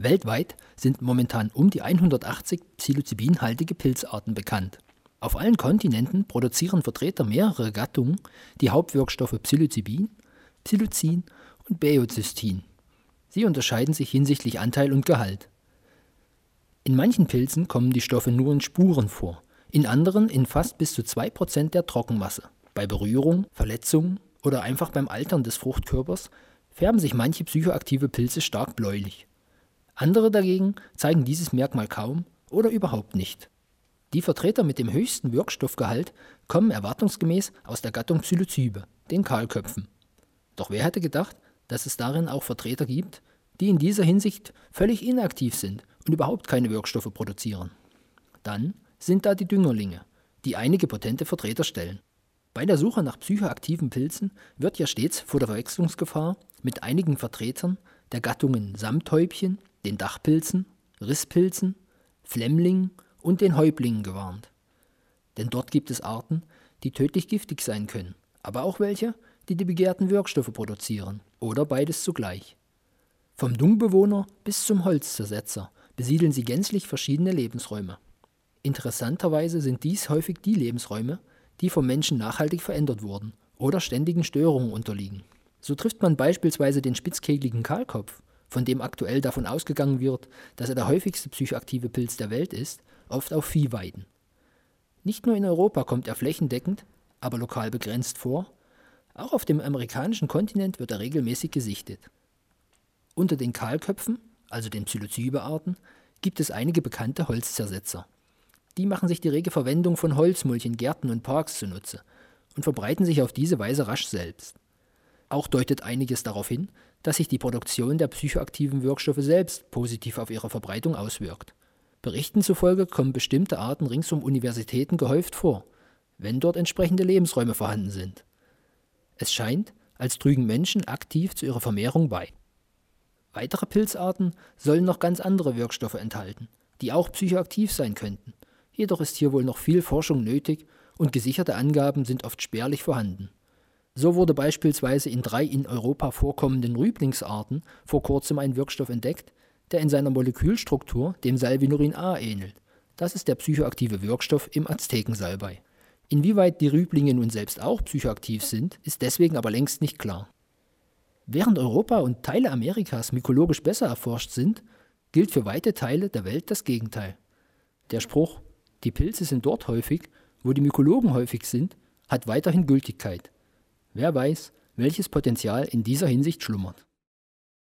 Weltweit sind momentan um die 180 psilocybinhaltige Pilzarten bekannt. Auf allen Kontinenten produzieren Vertreter mehrerer Gattungen die Hauptwirkstoffe Psilocybin, Psilocin und Beozystin. Sie unterscheiden sich hinsichtlich Anteil und Gehalt. In manchen Pilzen kommen die Stoffe nur in Spuren vor, in anderen in fast bis zu 2% der Trockenmasse. Bei Berührung, Verletzungen oder einfach beim Altern des Fruchtkörpers färben sich manche psychoaktive Pilze stark bläulich. Andere dagegen zeigen dieses Merkmal kaum oder überhaupt nicht. Die Vertreter mit dem höchsten Wirkstoffgehalt kommen erwartungsgemäß aus der Gattung Psilocybe, den Kahlköpfen. Doch wer hätte gedacht, dass es darin auch Vertreter gibt, die in dieser Hinsicht völlig inaktiv sind und überhaupt keine Wirkstoffe produzieren? Dann sind da die Düngerlinge, die einige potente Vertreter stellen. Bei der Suche nach psychoaktiven Pilzen wird ja stets vor der Verwechslungsgefahr mit einigen Vertretern der Gattungen Samthäubchen, den Dachpilzen, Risspilzen, Flemmlingen und den Häublingen gewarnt. Denn dort gibt es Arten, die tödlich giftig sein können, aber auch welche, die die begehrten Wirkstoffe produzieren oder beides zugleich. Vom Dungbewohner bis zum Holzzersetzer besiedeln sie gänzlich verschiedene Lebensräume. Interessanterweise sind dies häufig die Lebensräume, die vom Menschen nachhaltig verändert wurden oder ständigen Störungen unterliegen. So trifft man beispielsweise den spitzkehligen Kahlkopf, von dem aktuell davon ausgegangen wird, dass er der häufigste psychoaktive Pilz der Welt ist, oft auf Viehweiden. Nicht nur in Europa kommt er flächendeckend, aber lokal begrenzt vor, auch auf dem amerikanischen Kontinent wird er regelmäßig gesichtet. Unter den Kahlköpfen, also den Psilocybe-Arten, gibt es einige bekannte Holzzersetzer. Die machen sich die rege Verwendung von Holzmulch in Gärten und Parks zunutze und verbreiten sich auf diese Weise rasch selbst. Auch deutet einiges darauf hin, dass sich die Produktion der psychoaktiven Wirkstoffe selbst positiv auf ihre Verbreitung auswirkt. Berichten zufolge kommen bestimmte Arten rings um Universitäten gehäuft vor, wenn dort entsprechende Lebensräume vorhanden sind. Es scheint, als trügen Menschen aktiv zu ihrer Vermehrung bei. Weitere Pilzarten sollen noch ganz andere Wirkstoffe enthalten, die auch psychoaktiv sein könnten. Jedoch ist hier wohl noch viel Forschung nötig und gesicherte Angaben sind oft spärlich vorhanden. So wurde beispielsweise in 3 in Europa vorkommenden Rüblingsarten vor kurzem ein Wirkstoff entdeckt, der in seiner Molekülstruktur dem Salvinorin A ähnelt. Das ist der psychoaktive Wirkstoff im Aztekensalbei. Inwieweit die Rüblinge nun selbst auch psychoaktiv sind, ist deswegen aber längst nicht klar. Während Europa und Teile Amerikas mykologisch besser erforscht sind, gilt für weite Teile der Welt das Gegenteil. Der Spruch, die Pilze sind dort häufig, wo die Mykologen häufig sind, hat weiterhin Gültigkeit. Wer weiß, welches Potenzial in dieser Hinsicht schlummert.